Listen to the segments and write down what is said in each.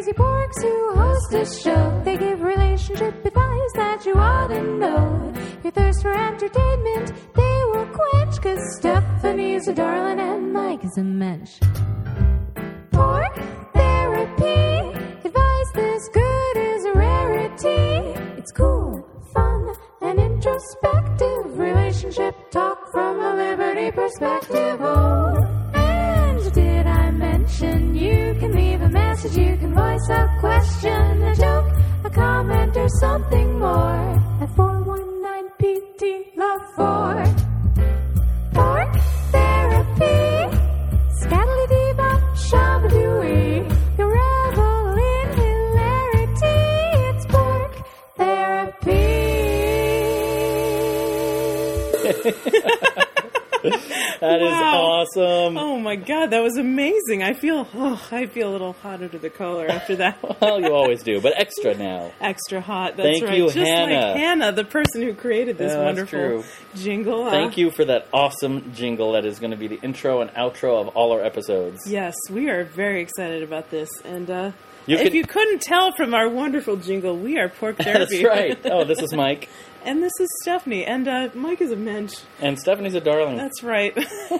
crazy porks who host a show. They give relationship advice that you ought to know. Your thirst for entertainment, they will quench, 'cause Stephanie's a darling and Mike is a mensch. Pork therapy, advice this good is a rarity. It's cool, fun, and introspective. Relationship talk from a Liberty perspective. Oh, and did I mention you can leave a message, you can voice a question, a joke, a comment, or something more at 419-PT-LOVE-4. Pork therapy, scattledy-bop, shabadooey. You'll revel in hilarity. It's pork therapy. That is awesome. Oh my God, that was amazing. I feel a little hotter to the collar after that. Well, you always do, but extra now. Extra hot, that's Thank right. you, Just Hannah. like Hannah, the person who created this Yeah, that's wonderful true. jingle. Thank you for that awesome jingle that is going to be the intro and outro of all our episodes. Yes, we are very excited about this. And You if can- you couldn't tell from our wonderful jingle, we are Pork Therapy. That's right. Oh, this is Mike. And this is Stephanie. And Mike is a mensch. And Stephanie's a darling. That's right.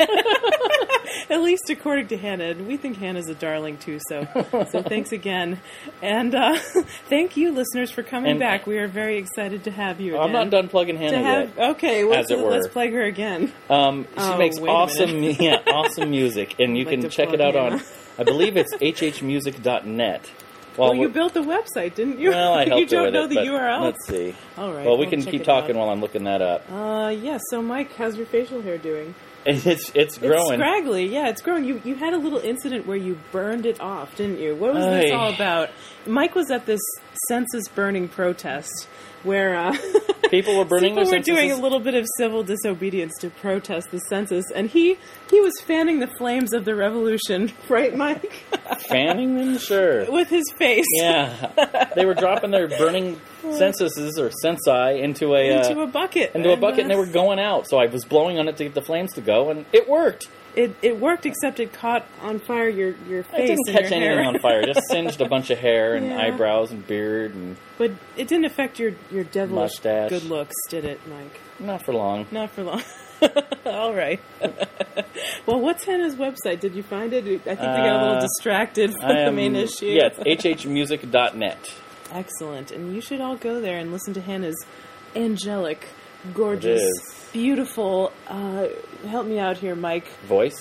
At least according to Hannah. And we think Hannah's a darling, too. So thanks again. And thank you, listeners, for coming back. We are very excited to have you again. I'm not done plugging Hannah yet. Okay, as it were. let's plug her again. She makes wait a awesome music. And you I'd like can to check it plug out on, Hannah. I believe it's hhmusic.net. Well, you built the website, didn't you? Well, I helped you don't her with know it, the but URL? let's see. All right. Well, we can check keep it talking out. while I'm looking that up. Yeah, so Mike, how's your facial hair doing? It's growing. It's scraggly. Yeah, it's growing. You had a little incident where you burned it off, didn't you? What was this all about? Mike was at this census burning protest where People were burning people their were doing a censuses. little bit of civil disobedience to protest the census, and he was fanning the flames of the revolution, right, Mike? Fanning them? Sure. With his face. Yeah. They were dropping their burning censuses or censi into a bucket. and they were going out. So I was blowing on it to get the flames to go, and it worked. It worked, except it caught on fire your face. It didn't and catch your hair. anything on fire. It just singed a bunch of hair and Yeah. eyebrows and beard, and But it didn't affect your devilish Mustache. good looks, did it, Mike? not for long. Not for long. All right. Well, what's Hannah's website? Did you find it? I think we got a little distracted from the main issue. Yeah, it's hhmusic.net. Excellent. And you should all go there and listen to Hannah's angelic, gorgeous, It is. beautiful, help me out here, Mike, Voice.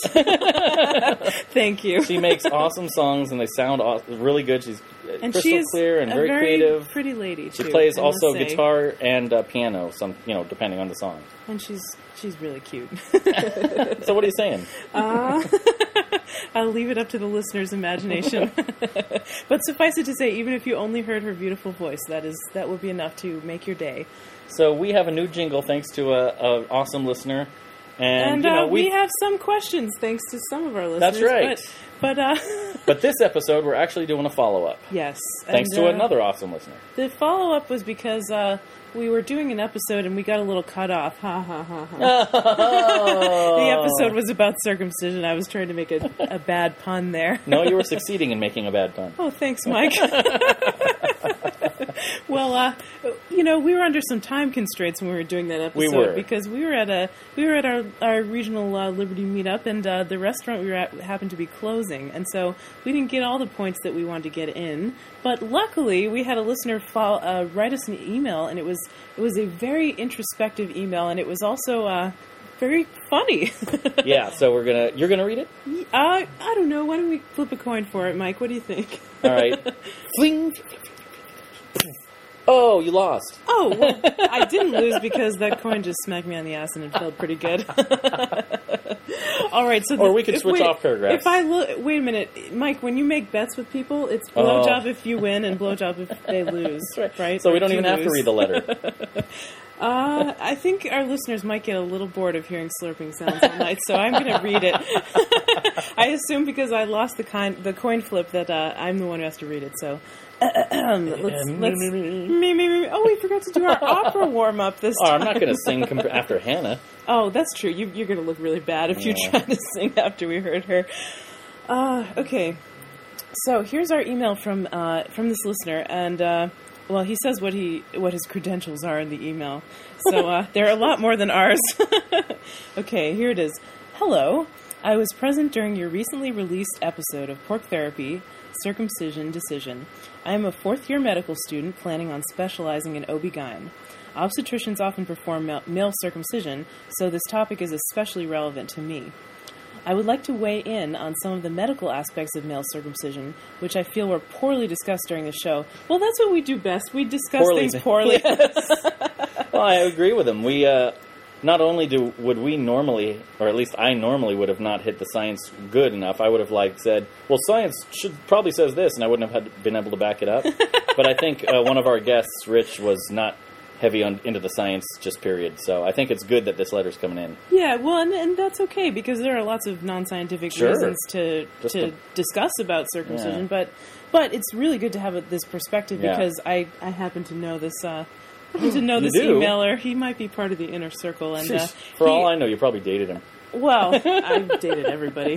Thank you. She makes awesome songs, and they sound really good. She's and crystal she's clear and a very creative. pretty lady, too. She plays I must also say. guitar and piano, depending on the song. And she's really cute. So what are you saying? I'll leave it up to the listener's imagination. But suffice it to say, even if you only heard her beautiful voice, that would be enough to make your day. So we have a new jingle thanks to an awesome listener. And, we have some questions thanks to some of our listeners. That's right. But this episode, we're actually doing a follow-up. yes. Thanks and, to another awesome listener. The follow-up was because we were doing an episode and we got a little cut off. Ha, ha, ha, ha. The episode was about circumcision. I was trying to make a bad pun there. No, you were succeeding in making a bad pun. Oh, thanks, Mike. Well, we were under some time constraints when we were doing that episode. We were. Because we were at our regional Liberty meetup, and the restaurant we were at happened to be closing, and so we didn't get all the points that we wanted to get in. But luckily, we had a listener write us an email, and it was a very introspective email, and it was also very funny. Yeah, so you're gonna read it? I don't know. Why don't we flip a coin for it, Mike? What do you think? All right. Fling. Oh, you lost. Oh, well, I didn't lose because that coin just smacked me on the ass and it felt pretty good. All right, so Or we could switch off paragraphs. If I wait a minute, Mike. When you make bets with people, it's blowjob if you win and blowjob if they lose, right? So we Or don't if even you have to lose. read the letter. I think our listeners might get a little bored of hearing slurping sounds all night, so I'm going to read it. I assume because I lost the coin flip that I'm the one who has to read it. So let's. Oh, we forgot to do our opera warm up this time. Oh, I'm not going to sing after Hannah. Oh, that's true. You're going to look really bad if you try to sing after we heard her. Okay. So here's our email from this listener, and well, he says what his credentials are in the email. So they're a lot more than ours. Okay, here it is. Hello, I was present during your recently released episode of Pork Therapy, Circumcision Decision. I am a fourth-year medical student planning on specializing in OB-GYN. Obstetricians often perform male circumcision, so this topic is especially relevant to me. I would like to weigh in on some of the medical aspects of male circumcision, which I feel were poorly discussed during the show. Well, that's what we do best. We discuss things poorly. Yes. Well, I agree with him. We not only would we normally, or at least I normally would have not hit the science good enough. I would have said, well, science probably says this, and I wouldn't have been able to back it up. But I think one of our guests, Rich, was not heavy into the science, just period. So I think it's good that this letter's coming in. Yeah, well, and that's okay, because there are lots of non-scientific reasons to discuss about circumcision, but it's really good to have this perspective, because I happen to know this emailer. He might be part of the inner circle. And for all I know, you probably dated him. Well, I've dated everybody.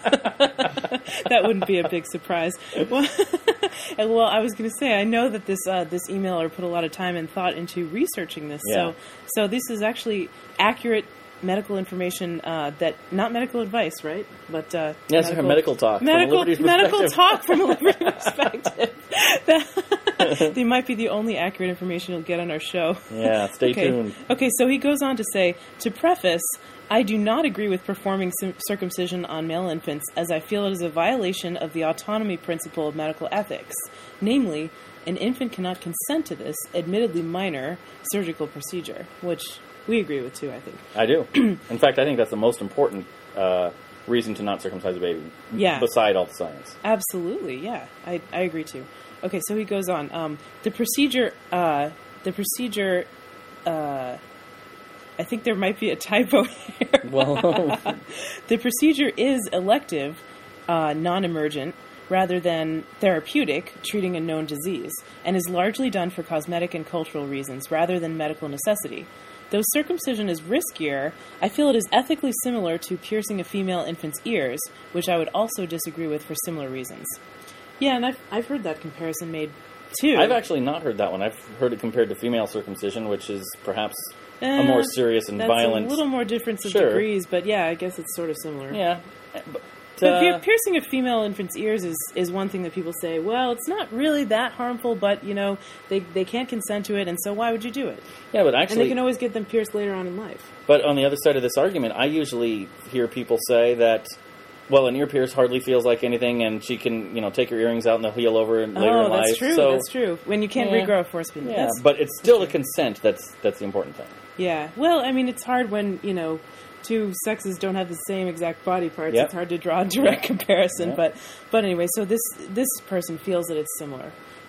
That wouldn't be a big surprise. Well, I was going to say, I know that this emailer put a lot of time and thought into researching this. Yeah. So this is actually accurate medical information, that not medical advice, right? But yes, medical talk. Medical talk from a liberty perspective. They might be the only accurate information you'll get on our show. Yeah, stay tuned. Okay, so he goes on to say, to preface, I do not agree with performing circumcision on male infants, as I feel it is a violation of the autonomy principle of medical ethics. Namely, an infant cannot consent to this, admittedly minor, surgical procedure, which we agree with too, I think. I do. In fact, I think that's the most important reason to not circumcise a baby, beside all the science. Absolutely, yeah. I agree too. Okay, so he goes on. The procedure, I think there might be a typo here. Well, the procedure is elective, non-emergent, rather than therapeutic, treating a known disease, and is largely done for cosmetic and cultural reasons, rather than medical necessity. Though circumcision is riskier, I feel it is ethically similar to piercing a female infant's ears, which I would also disagree with for similar reasons. Yeah, and I've heard that comparison made, too. I've actually not heard that one. I've heard it compared to female circumcision, which is perhaps a more serious and violent... That's a little more difference of degrees, but yeah, I guess it's sort of similar. Yeah. But piercing a female infant's ears is one thing that people say, well, it's not really that harmful, but, they can't consent to it, and so why would you do it? Yeah, but actually... And they can always get them pierced later on in life. But on the other side of this argument, I usually hear people say that, well, an ear pierce hardly feels like anything, and she can, take her earrings out and they'll heal over later in life. That's true. When you can't regrow a forceps. Yeah, but it's still the consent that's the important thing. Yeah. Well, I mean, it's hard when, two sexes don't have the same exact body parts. Yep. It's hard to draw a direct comparison. Yep. But anyway, so this person feels that it's similar.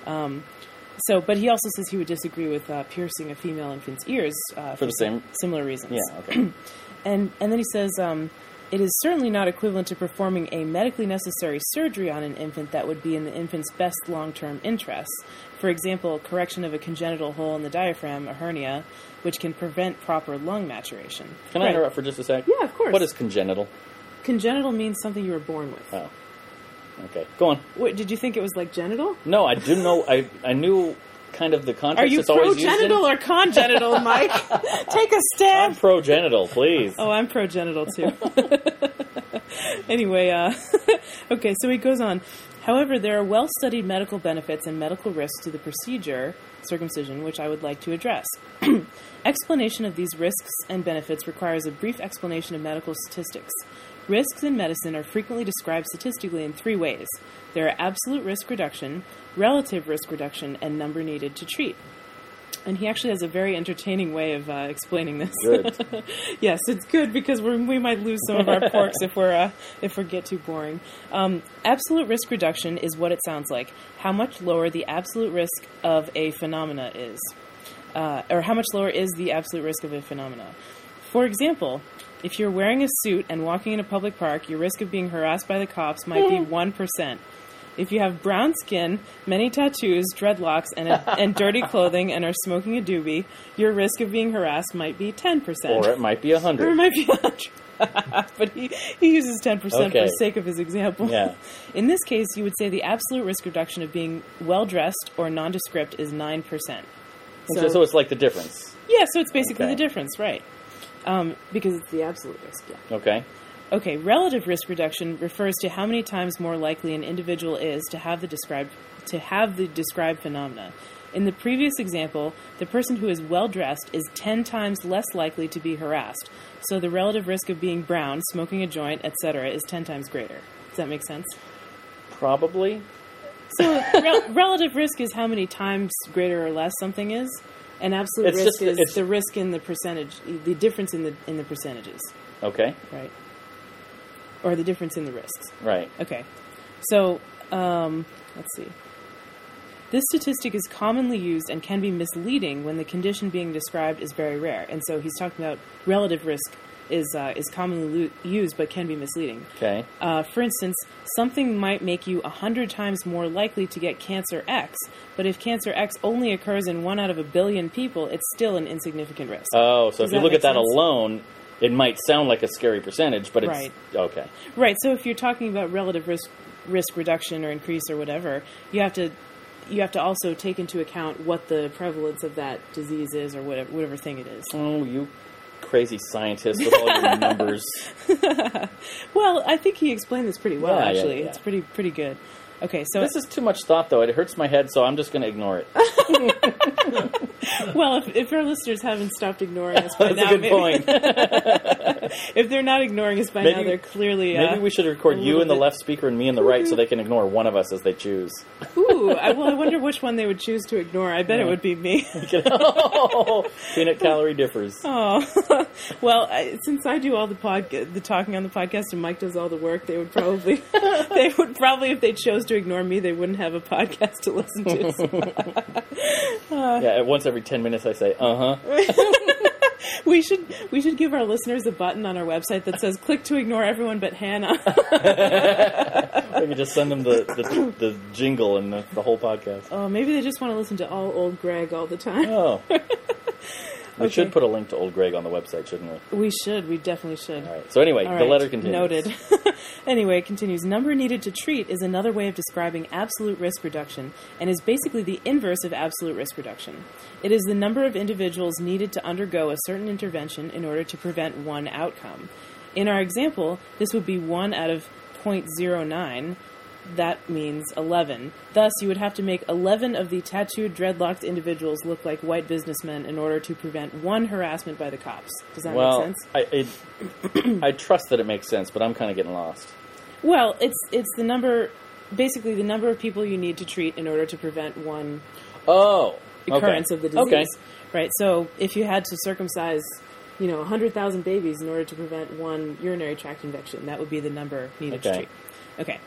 But he also says he would disagree with piercing a female infant's ears for the same similar reasons. Yeah. Okay. And then he says, it is certainly not equivalent to performing a medically necessary surgery on an infant that would be in the infant's best long-term interests. For example, correction of a congenital hole in the diaphragm, a hernia, which can prevent proper lung maturation. Can I interrupt for just a sec? Yeah, of course. What is congenital? Congenital means something you were born with. Oh. Okay. Go on. What, did you think it was like genital? No, I didn't know. I knew kind of the context. Are you progenital or congenital, Mike? Take a stand. I'm progenital, please. Oh, I'm progenital, too. Anyway, okay, so he goes on. However, there are well-studied medical benefits and medical risks to the procedure, circumcision, which I would like to address. Explanation of these risks and benefits requires a brief explanation of medical statistics. Risks in medicine are frequently described statistically in three ways. There are absolute risk reduction, relative risk reduction, and number needed to treat. And he actually has a very entertaining way of explaining this. Good. Yes, it's good because we might lose some of our porks if we get too boring. Absolute risk reduction is what it sounds like. How much lower the absolute risk of a phenomena is. Or how much lower is the absolute risk of a phenomena. For example, if you're wearing a suit and walking in a public park, your risk of being harassed by the cops might be 1%. If you have brown skin, many tattoos, dreadlocks, and dirty clothing and are smoking a doobie, your risk of being harassed might be 10%. Or it might be 100. Or it might be 100. But he uses 10% for Okay. the sake of his example. Yeah. In this case, you would say the absolute risk reduction of being well-dressed or nondescript is 9%. So it's like the difference. Yeah, so it's basically Okay. the difference, right? Because it's the absolute risk, yeah. Okay. Okay, relative risk reduction refers to how many times more likely an individual is to have the described phenomena. In the previous example, the person who is well-dressed is 10 times less likely to be harassed, so the relative risk of being brown, smoking a joint, etc. is 10 times greater. Does that make sense? Probably. So relative risk is how many times greater or less something is, and absolute It's risk just- is the risk in the percentage, the difference in the percentages, Okay. right? Or the difference in the risks. Right. Okay. So, let's see. This statistic is commonly used and can be misleading when the condition being described is very rare. And so he's talking about relative risk is commonly used but can be misleading. Okay. For instance, something might make you 100 times more likely to get cancer X, but if cancer X only occurs in 1 out of a billion people, it's still an insignificant risk. Oh, so Does if you that look make at that sense? alone, it might sound like a scary percentage, but it's Right. okay. Right. So if you're talking about relative risk reduction or increase or whatever, you have to also take into account what the prevalence of that disease is or whatever thing it is. Oh, you crazy scientist with all your numbers. Well, I think he explained this pretty well. Yeah, yeah, Actually, yeah. it's pretty good. Okay, so This is too much thought, though. It hurts my head, so I'm just going to ignore it. well, if our listeners haven't stopped ignoring us by That's now, a good maybe- point. if they're not ignoring us by now, they're clearly. Maybe we should record a you little in the bit- left speaker and me in the right, so they can ignore one of us as they choose. Ooh, I wonder which one they would choose to ignore. I bet it would be me. Peanut calorie differs. Oh, well, since I do all the talking on the podcast and Mike does all the work, they would probably, if they chose to ignore me, they wouldn't have a podcast to listen to. Yeah, once every 10 minutes I say, uh-huh. We should give our listeners a button on our website that says "Click to ignore everyone but Hannah." We can just send them the jingle and the whole podcast. Oh, maybe they just want to listen to all old Greg all the time. Oh. We Okay. should put a link to Old Greg on the website, shouldn't we? We should. We definitely should. All right. So anyway, All the right, letter continues. Noted. Anyway, it continues. Number needed to treat is another way of describing absolute risk reduction and is basically the inverse of absolute risk reduction. It is the number of individuals needed to undergo a certain intervention in order to prevent one outcome. In our example, this would be 1 out of 0.09. That means 11. Thus, you would have to make 11 of the tattooed, dreadlocked individuals look like white businessmen in order to prevent one harassment by the cops. Does that make sense? I trust that it makes sense, but I'm kind of getting lost. Well, it's the number, basically the number of people you need to treat in order to prevent one Oh. occurrence of the disease. Okay. Right. So if you had to circumcise, 100,000 babies in order to prevent one urinary tract infection, that would be the number needed to Okay. treat. Okay.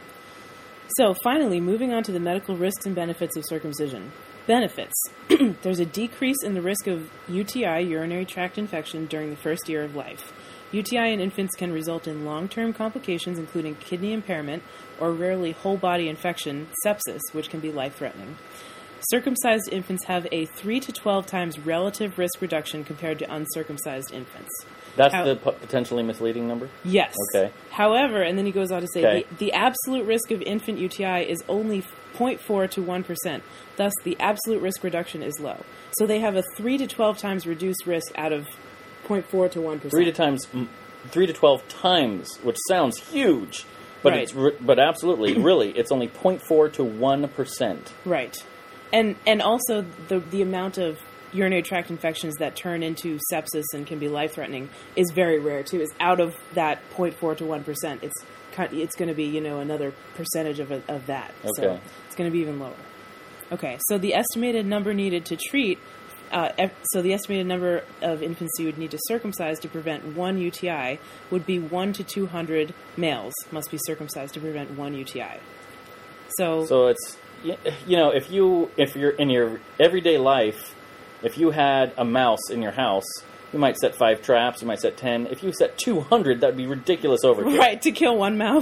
So finally, moving on to the medical risks and benefits of circumcision. Benefits. There's a decrease in the risk of UTI, urinary tract infection, during the first year of life. UTI in infants can result in long-term complications, including kidney impairment, or rarely whole-body infection, sepsis, which can be life-threatening. Circumcised infants have a 3 to 12 times relative risk reduction compared to uncircumcised infants. That's the potentially misleading number? Yes. Okay. However, and then he goes on to say, Okay. the absolute risk of infant UTI is only 0.4 to 1%. Thus, the absolute risk reduction is low. So they have a 3 to 12 times reduced risk out of 0.4 to 1%. 3 to 12 times, which sounds huge, but Right. but absolutely, really, it's only 0.4 to 1%. Right. And also the amount of urinary tract infections that turn into sepsis and can be life-threatening is very rare, too. It's out of that 0.4 to 1%. It's going to be, another percentage of that. So Okay. it's going to be even lower. Okay, so the estimated number needed to treat, so the estimated number of infants you would need to circumcise to prevent one UTI would be 1 to 200 males must be circumcised to prevent one UTI. So it's, if you're in your everyday life, if you had a mouse in your house, you might set 5 traps, you might set 10. If you set 200, that'd be ridiculous overkill. Right, to kill one mouse.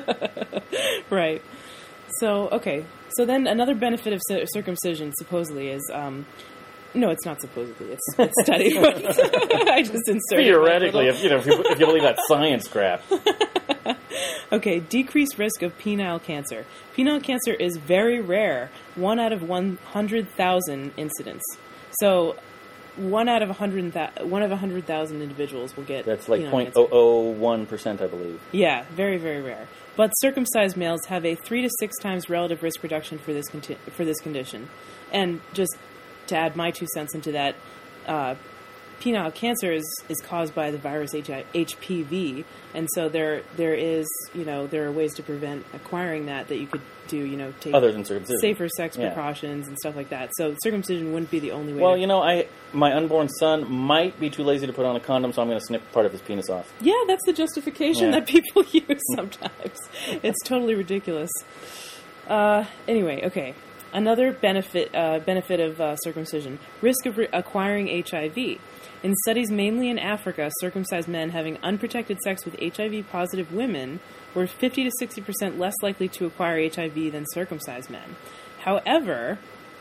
Right. So, okay. So then another benefit of circumcision, supposedly, is No, it's not supposedly. It's studied. I just inserted Theoretically, if you believe that science crap. Okay, decreased risk of penile cancer. Penile cancer is very rare, 1 out of 100,000 incidents. So, 1 out of 100,000 individuals will get That's like penile cancer. 0.001%, I believe. Yeah, very, very rare. But circumcised males have a 3 to 6 times relative risk reduction for this condition. And just to add my 2 cents into that, penile cancer is caused by the virus HPV, and so there are ways to prevent acquiring that you could do, take Other than circumcision. safer sex Yeah. precautions and stuff like that. So circumcision wouldn't be the only way. Well, my unborn son might be too lazy to put on a condom, so I'm going to snip part of his penis off. Yeah, that's the justification Yeah. that people use sometimes. It's totally ridiculous. Anyway, okay. Another benefit of circumcision: risk of acquiring HIV. In studies mainly in Africa, circumcised men having unprotected sex with HIV-positive women were 50 to 60% less likely to acquire HIV than circumcised men. However,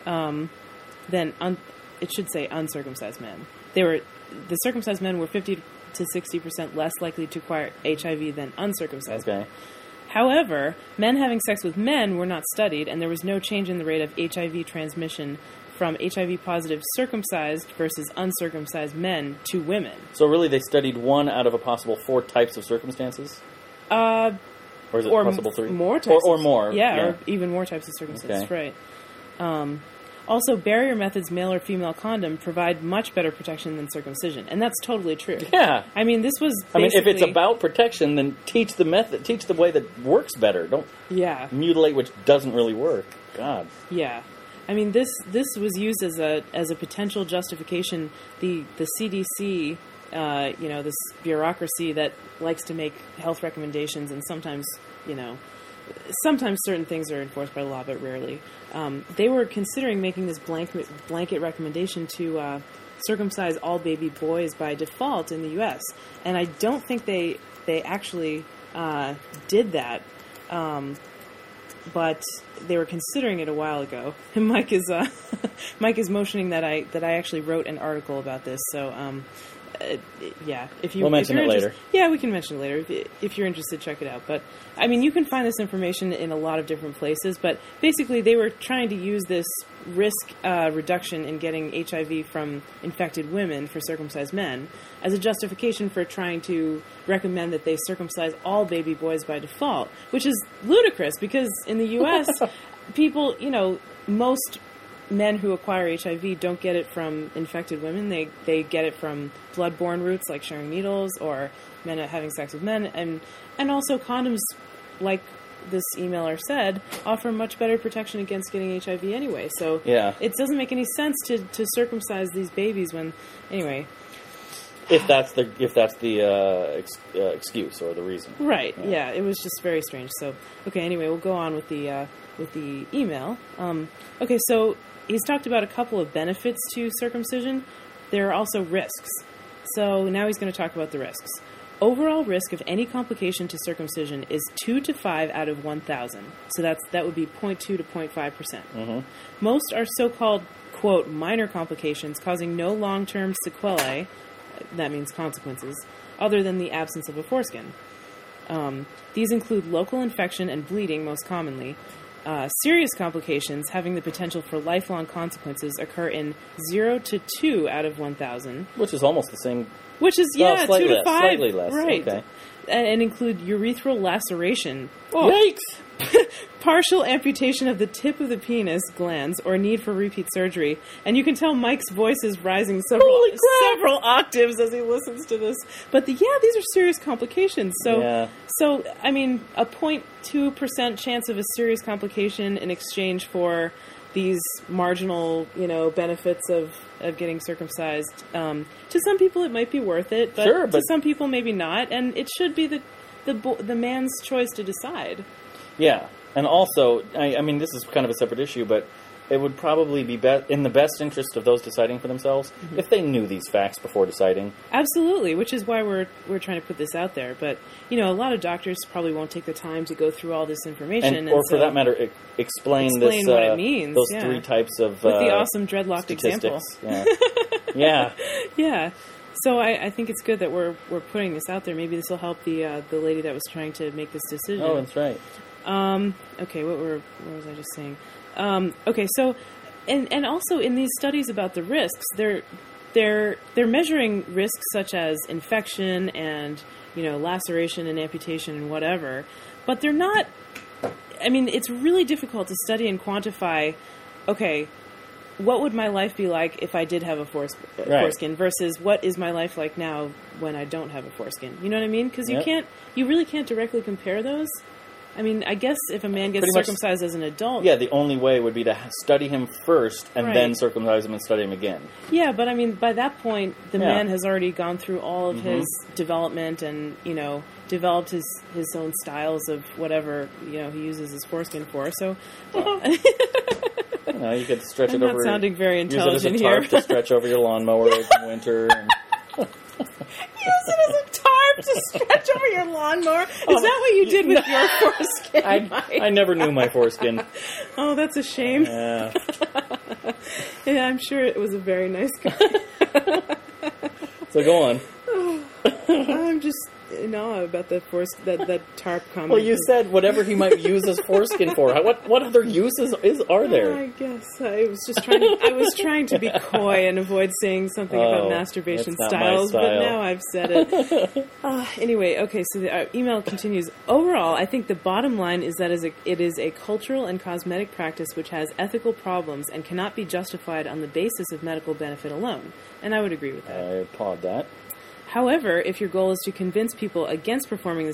it should say uncircumcised men. The circumcised men were 50 to 60% less likely to acquire HIV than uncircumcised men. Okay. However, men having sex with men were not studied, and there was no change in the rate of HIV transmission from HIV-positive circumcised versus uncircumcised men to women. So really, they studied 1 out of a possible 4 types of circumstances? Or is it possible 3? More types. Or more. Yeah, or even more types of circumstances, Okay. right. Also, barrier methods, male or female condom, provide much better protection than circumcision, and that's totally true. Yeah. I mean, this was If it's basically- about protection, then teach the method. Teach the way that works better. Don't Yeah. mutilate which doesn't really work. God. Yeah, I mean this was used as a potential justification. The CDC, this bureaucracy that likes to make health recommendations, and sometimes certain things are enforced by law, but rarely. They were considering making this blanket recommendation to circumcise all baby boys by default in the U.S., and I don't think they actually did that. But they were considering it a while ago. And Mike is motioning that I actually wrote an article about this. So yeah, We'll mention it later. Yeah, we can mention it later if you're interested. Check it out. But I mean, you can find this information in a lot of different places. But basically, they were trying to use this risk reduction in getting HIV from infected women for circumcised men as a justification for trying to recommend that they circumcise all baby boys by default, which is ludicrous because in the U.S., people, most men who acquire HIV don't get it from infected women. They get it from blood-borne routes like sharing needles or men having sex with men. And also condoms, like this emailer said, offer much better protection against getting HIV anyway. So Yeah. it doesn't make any sense to circumcise these babies when... Anyway. If that's the excuse or the reason. Right. Yeah. It was just very strange. So, okay. Anyway, we'll go on with the email. Okay. So he's talked about a couple of benefits to circumcision. There are also risks. So now he's going to talk about the risks. Overall risk of any complication to circumcision is 2 to 5 out of 1,000. So that would be 0.2 to 0.5%. Mm-hmm. Most are so-called, quote, minor complications causing no long-term sequelae, that means consequences, other than the absence of a foreskin. These include local infection and bleeding most commonly. Serious complications having the potential for lifelong consequences occur in 0 to 2 out of 1,000. Which is almost the same. Which is, Well, 2 slightly to less, 5. slightly less, Right. okay. And include urethral laceration. Yikes! Partial amputation of the tip of the penis glands or need for repeat surgery. And you can tell Mike's voice is rising several octaves as he listens to this. But these are serious complications. So, Yeah. so I mean, a 0.2% chance of a serious complication in exchange for these marginal, benefits of getting circumcised. To some people, it might be worth it, but Sure, to but- some people, maybe not. And it should be the man's choice to decide. Yeah, and also, I mean, this is kind of a separate issue, but it would probably be in the best interest of those deciding for themselves if they knew these facts before deciding. Absolutely, which is why we're trying to put this out there. But, a lot of doctors probably won't take the time to go through all this information. Or for that matter, explain this, what it means. Those 3 types of with the awesome dreadlocked statistics. example. Yeah. Yeah. So I think it's good that we're putting this out there. Maybe this will help the lady that was trying to make this decision. Oh, that's right. Okay, what was I just saying? Okay, so and also in these studies about the risks, they're measuring risks such as infection and laceration and amputation and whatever, but they're not. I mean, it's really difficult to study and quantify. Okay, what would my life be like if I did have a foreskin versus what is my life like now when I don't have a foreskin? You know what I mean? Because you really can't directly compare those. I mean, I guess if a man gets circumcised as an adult... Yeah, the only way would be to study him first and then circumcise him and study him again. Yeah, but I mean, by that point, the man has already gone through all of his development and, developed his own styles of whatever, he uses his foreskin for. So... you could stretch it over... I'm not sounding very intelligent here. Use it as a tarp to stretch over your lawnmower in winter. And... Use it as a tarp to stretch over your lawnmower? Is that what you did with your foreskin, Mike? I never knew my foreskin. Oh, that's a shame. Yeah. Yeah, I'm sure it was a very nice guy. So go on. I'm just in awe about that that tarp comment. Well, you said whatever he might use his foreskin for. What other uses are there? I guess I was just trying to be coy and avoid saying something about masturbation styles, but now I've said it. Anyway, okay, so the email continues. Overall, I think the bottom line is that it is a cultural and cosmetic practice which has ethical problems and cannot be justified on the basis of medical benefit alone. And I would agree with that. I applaud that. However, if your goal is to convince people against performing the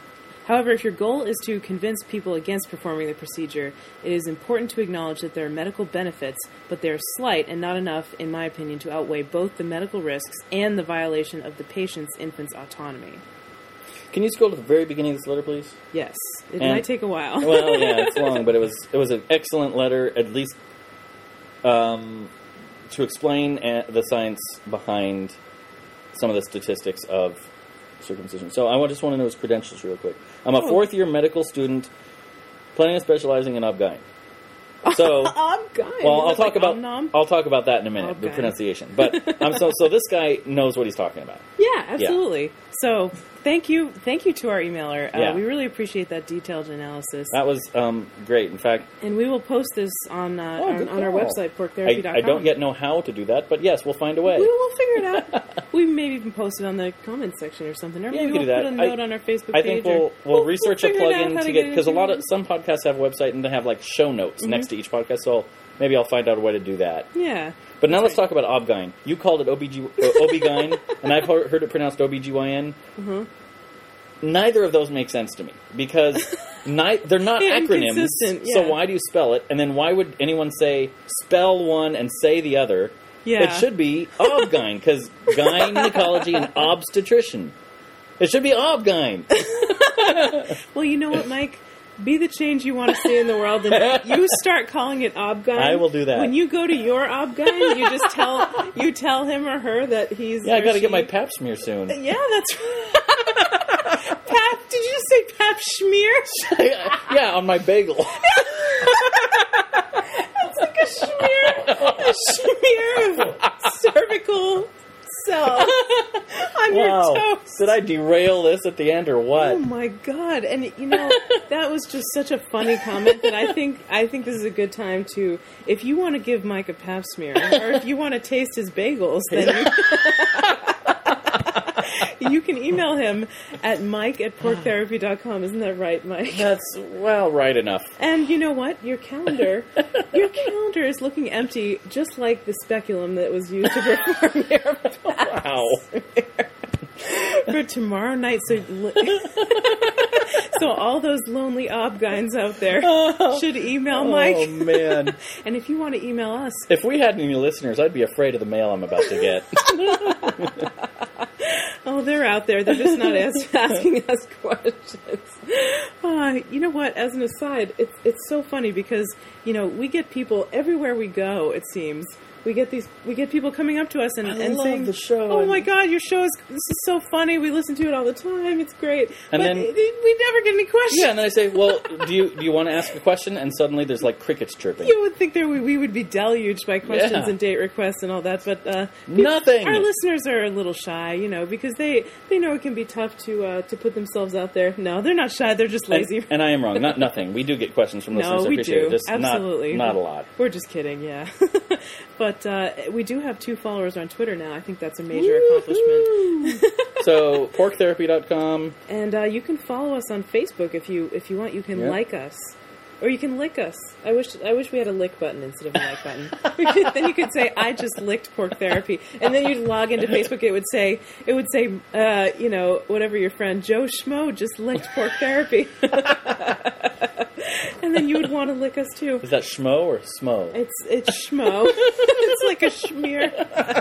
procedure, it is important to acknowledge that there are medical benefits, but they are slight and not enough, in my opinion, to outweigh both the medical risks and the violation of the infant's autonomy. Can you scroll to the very beginning of this letter, please? Yes. It might take a while. Well, yeah, it's long, but it was an excellent letter, at least to explain the science behind some of the statistics of circumcision. So I just want to know his credentials real quick. I'm a fourth-year medical student planning on specializing in obgyn. So, obgyn? Well, I'll talk about that in a minute, the pronunciation. But so this guy knows what he's talking about. Yeah, absolutely. Yeah. So thank you to our emailer. We really appreciate that detailed analysis. That was great. In fact, and we will post this on our website, porktherapy.com. I don't yet know how to do that, but yes, we'll find a way. We will figure it out. We maybe even post it on the comments section or something. Or maybe we'll put a note on our Facebook page. I think we'll research a plugin to get, because some podcasts have a website and they have like show notes next to each podcast. So maybe I'll find out a way to do that. Yeah. But now let's talk about obgyn. You called it OB-GYN, and I've heard it pronounced OB-GYN. Mm-hmm. Neither of those make sense to me, because they're not acronyms, so why do you spell it? And then why would anyone say, spell one and say the other? Yeah. It should be obgyn, because gynecology and obstetrician. It should be obgyn. Well, you know what, Mike? Be the change you want to see in the world, and you start calling it obgyn. I will do that. When you go to your obgyn, you just tell him or her that he's. Yeah, I got to get my pap smear soon. Yeah, that's right. Did you just say pap smear? Yeah, on my bagel. It's like a smear of cervical cells on your toes. Did I derail this at the end or what? Oh my god! And that was just such a funny comment that I think this is a good time to, if you want to give Mike a pap smear, or if you want to taste his bagels, then you can email him at mike@porktherapy.com. Isn't that right, Mike? That's, right enough. And you know what? Your calendar is looking empty, just like the speculum that was used to perform your pap smear for tomorrow night. So all those lonely obgyns out there should email Mike. Oh, man. And if you want to email us. If we had any listeners, I'd be afraid of the mail I'm about to get. Oh, they're out there. They're just not asking us questions. You know what? As an aside, it's so funny because we get people everywhere we go. It seems we get people coming up to us and love saying, the show. "Oh my God, your show this is so funny. We listen to it all the time. It's great." And but then- we never get any questions. Yeah, and then I say, well, do you want to ask a question? And suddenly there's like crickets chirping. You would think we would be deluged by questions Yeah. and date requests and all that, but Nothing. Our listeners are a little shy, because they know it can be tough to put themselves out there. No, they're not shy; they're just lazy. And I am wrong. Nothing. We do get questions from listeners. No, I we appreciate do. it. Just Absolutely. Not a lot. We're just kidding, yeah. But we do have 2 followers on Twitter now. I think that's a major accomplishment. So, porktherapy.com. And you can follow us on Facebook if you want. You can Yeah. like us. Or you can lick us. I wish we had a lick button instead of a like button. Then you could say, "I just licked Pork Therapy," and then you'd log into Facebook. It would say, whatever your friend Joe Schmo just licked Pork Therapy, and then you would want to lick us too. Is that Schmo or Smo? It's Schmo. It's like a schmear.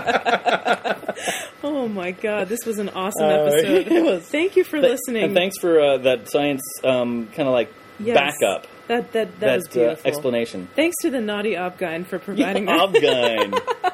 Oh my God, this was an awesome episode. It was. Thank you for listening. And thanks for that science kind of like Yes. backup. That was beautiful. Explanation. Thanks to the naughty Obgyn for providing that. Obgyn.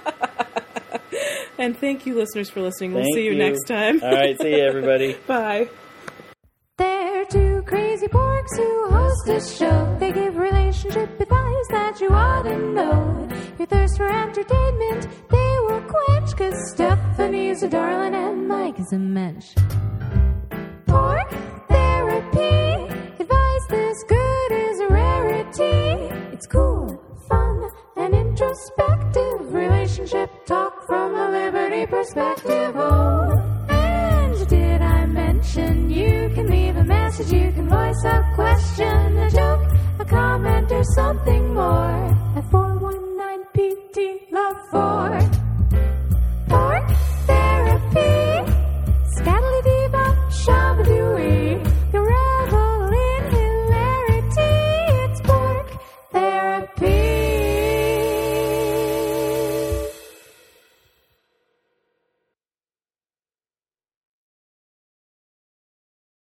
And thank you, listeners, for listening. We'll Thank see you next time. All right, see you, everybody. Bye. They're 2 crazy porks who host a show. They give relationship advice that you ought to know. Your thirst for entertainment, they will quench, 'cause Stephanie's a darling and Mike is a mensch. Pork therapy, advice this good is a rarity. It's cool, fun, and introspective. Relationship talk from a liberty perspective. Oh, and did I mention you can leave a message, you can voice a question, a joke, a comment, or something more at